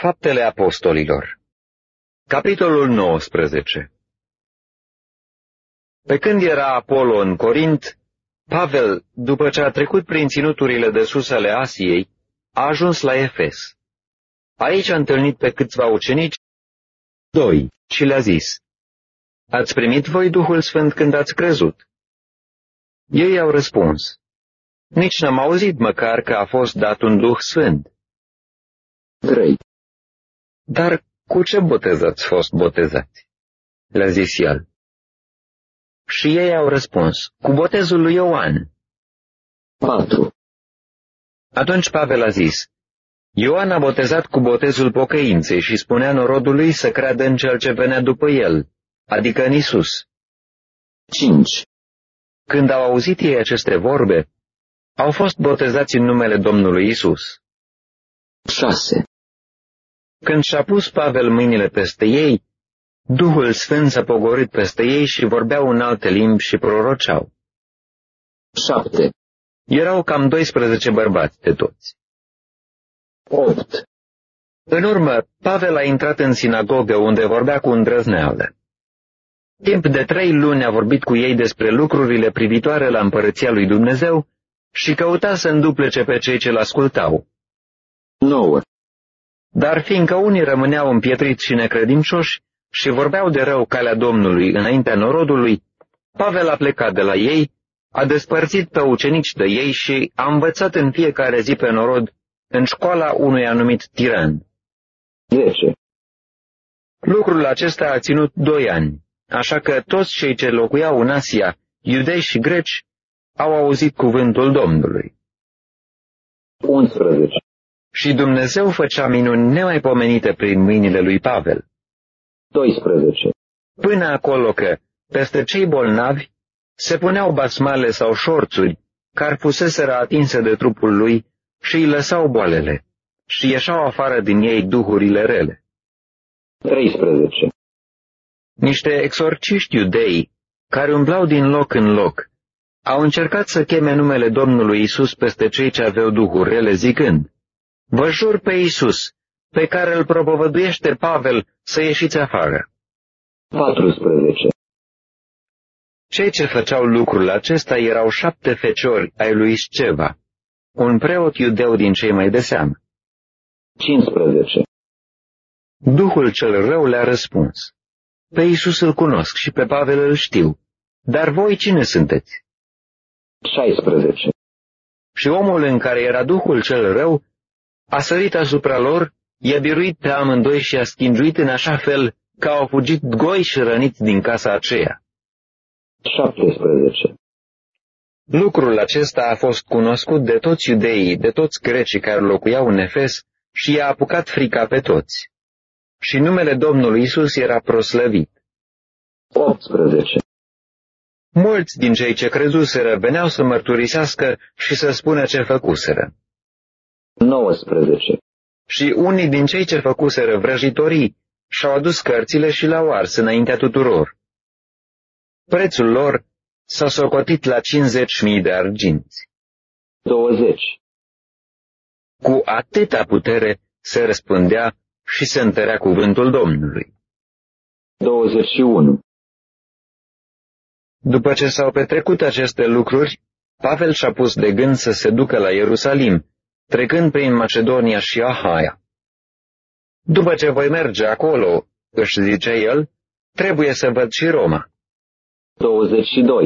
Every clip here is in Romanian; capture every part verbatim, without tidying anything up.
Faptele Apostolilor, capitolul nouăsprezece. Pe când era Apollo în Corint, Pavel, după ce a trecut prin ținuturile de sus ale Asiei, a ajuns la Efes. Aici a întâlnit pe câțiva ucenici, doi, și le-a zis: Ați primit voi Duhul Sfânt când ați crezut? Ei au răspuns: Nici n-am auzit măcar că a fost dat un Duh Sfânt. trei. Dar cu ce botez ați fost botezați? Le-a zis el. Și ei au răspuns: Cu botezul lui Ioan. patru. Atunci Pavel a zis: Ioan a botezat cu botezul pocăinței și spunea norodului să creadă în cel ce venea după el, adică în Isus. cinci. Când au auzit ei aceste vorbe, au fost botezați în numele Domnului Isus. șase. Când și-a pus Pavel mâinile peste ei, Duhul Sfânt s-a pogorât peste ei și vorbeau în alte limbi și proroceau. șapte. Erau cam doisprezece bărbați de toți. opt. În urmă, Pavel a intrat în sinagogă unde vorbea cu îndrăzneală. Timp de trei luni a vorbit cu ei despre lucrurile privitoare la împărăția lui Dumnezeu și căuta să înduplece pe cei ce l-ascultau. nouă. Dar fiindcă unii rămâneau împietriți și necredincioși și vorbeau de rău calea Domnului înaintea norodului, Pavel a plecat de la ei, a despărțit pe ucenici de ei și a învățat în fiecare zi pe norod în școala unui anumit Tiran. zece. Lucrul acesta a ținut doi ani, așa că toți cei ce locuiau în Asia, iudei și greci, au auzit cuvântul Domnului. unsprezece. Și Dumnezeu făcea minuni nemaipomenite prin mâinile lui Pavel. doisprezece. Până acolo că, peste cei bolnavi, se puneau basmale sau șorțuri, care fuseseră atinse de trupul lui și îi lăsau boalele, și ieșau afară din ei duhurile rele. treisprezece. Niște exorciști iudei, care umblau din loc în loc, au încercat să cheme numele Domnului Isus peste cei ce aveau duhuri rele, zicând: Vă jur pe Isus, pe care îl propovăduiește Pavel, să ieșiți afară. paisprezece. Cei ce făceau lucrul acesta erau șapte feciori ai lui Sceva, un preot iudeu din cei mai de seamă. cincisprezece. Duhul cel rău le-a răspuns: Pe Isus îl cunosc și pe Pavel îl știu, dar voi cine sunteți? șaisprezece. Și omul în care era duhul cel rău a sărit asupra lor, i-a biruit pe amândoi și a schingiuit în așa fel că au fugit goi și răniți din casa aceea. șaptesprezece. Lucrul acesta a fost cunoscut de toți iudeii, de toți grecii care locuiau în Efes și i-a apucat frica pe toți. Și numele Domnului Isus era proslăvit. optsprezece. Mulți din cei ce crezuseră veneau să mărturisească și să spună ce făcuseră. nouăsprezece. Și unii din cei ce făcuseră vrăjitorii și-au adus cărțile și le-au ars înaintea tuturor. Prețul lor s-a socotit la cincizeci mii de arginți. douăzeci. Cu atâta putere se răspândea și se întărea cuvântul Domnului. douăzeci și unu. După ce s-au petrecut aceste lucruri, Pavel și-a pus de gând să se ducă la Ierusalim, trecând prin Macedonia și Ahaia. După ce voi merge acolo, își zicea el, trebuie să văd și Roma. douăzeci și doi.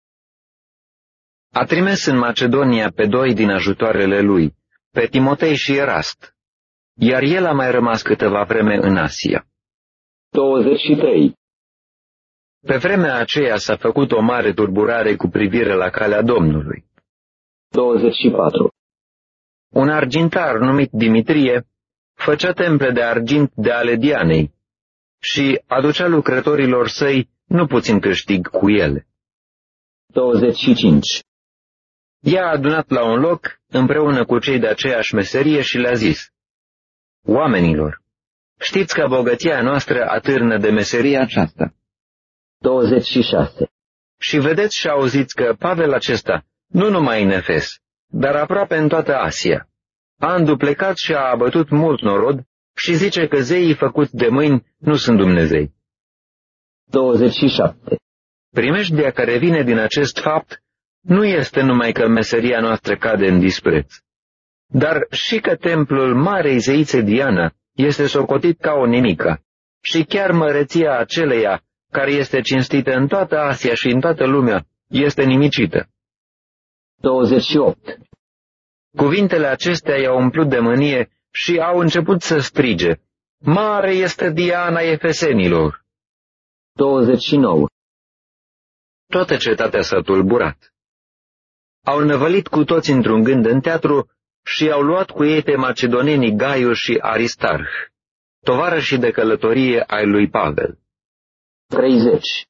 A trimis în Macedonia pe doi din ajutoarele lui, pe Timotei și Erast, iar el a mai rămas câteva vreme în Asia. douăzeci și trei. Pe vremea aceea s-a făcut o mare turburare cu privire la calea Domnului. douăzeci și patru. Un argintar numit Dimitrie făcea temple de argint de ale Dianei și aducea lucrătorilor săi nu puțin câștig cu ele. douăzeci și cinci. I-a adunat la un loc împreună cu cei de aceeași meserie și le-a zis: Oamenilor, știți că bogăția noastră atârnă de meseria aceasta. douăzeci și șase. Și vedeți și auziți că Pavel acesta, nu numai în Efes, dar aproape în toată Asia, a înduplecat și a abătut mult norod și zice că zeii făcuți de mâini nu sunt Dumnezei. douăzeci și șapte. Primejdia care vine din acest fapt nu este numai că meseria noastră cade în dispreț, dar și că templul marei zeițe Diana este socotit ca o nimică și chiar măreția aceleia care este cinstită în toată Asia și în toată lumea este nimicită. douăzeci și opt. Cuvintele acestea i-au umplut de mânie și au început să strige: Mare este Diana Efesenilor! douăzeci și nouă. Toată cetatea s-a tulburat. Au năvălit cu toți într-un gând în teatru și au luat cu ei pe macedonenii Gaius și Aristarh, tovarășii de călătorie ai lui Pavel. treizeci.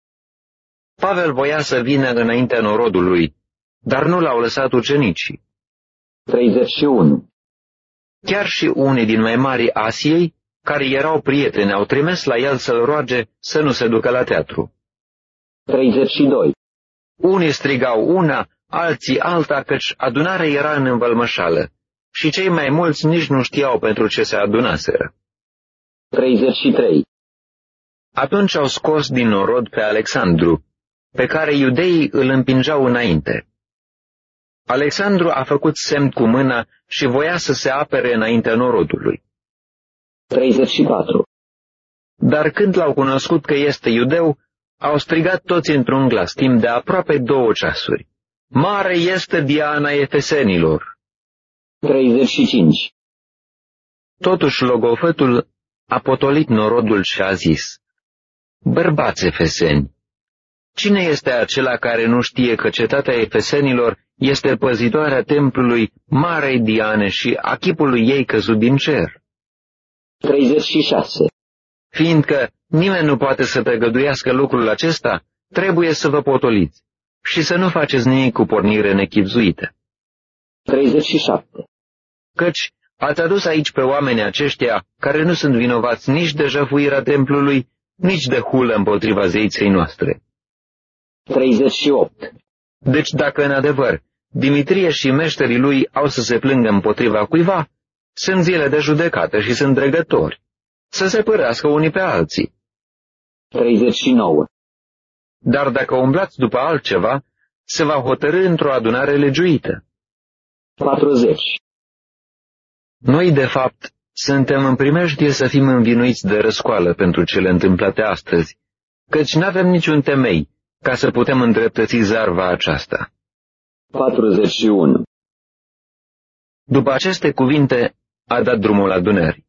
Pavel voia să vină înaintea norodului, dar nu l-au lăsat ucenicii. treizeci și unu. Chiar și unii din mai mari Asiei, care erau prieteni, au trimis la el să-l roage să nu se ducă la teatru. treizeci și doi. Unii strigau una, alții alta, căci adunarea era în învălmășală și cei mai mulți nici nu știau pentru ce se adunaseră. treizeci și trei. Atunci au scos din norod pe Alexandru, pe care iudeii îl împingeau înainte. Alexandru a făcut semn cu mâna și voia să se apere înaintea norodului. treizeci și patru. Dar când l-au cunoscut că este iudeu, au strigat toți într-un glas timp de aproape două ceasuri: Mare este Diana Efesenilor! treizeci și cinci. Totuși logofătul a potolit norodul și a zis: Bărbați efeseni, cine este acela care nu știe că cetatea efesenilor este păzitoarea templului Marei Diane și a chipului ei căzut din cer? treizeci și șase. Fiindcă nimeni nu poate să tăgăduiască lucrul acesta, trebuie să vă potoliți și să nu faceți nimic cu pornire nechibzuită. treizeci și șapte. Căci ați adus aici pe oamenii aceștia care nu sunt vinovați nici de jăfuirea templului, nici de hulă împotriva zeiței noastre. treizeci și opt. Deci dacă în adevăr Dimitrie și meșterii lui au să se plângă împotriva cuiva, sunt zile de judecată și sunt dregători, să se părească unii pe alții. treizeci și nouă. Dar dacă umblați după altceva, se va hotărî într-o adunare legiuită. patruzeci. Noi, de fapt, suntem în primejdie să fim învinuiți de răscoală pentru cele întâmplate astăzi, căci n-avem niciun temei ca să putem îndreptăți zarva aceasta. patruzeci și unu. După aceste cuvinte, a dat drumul adunării.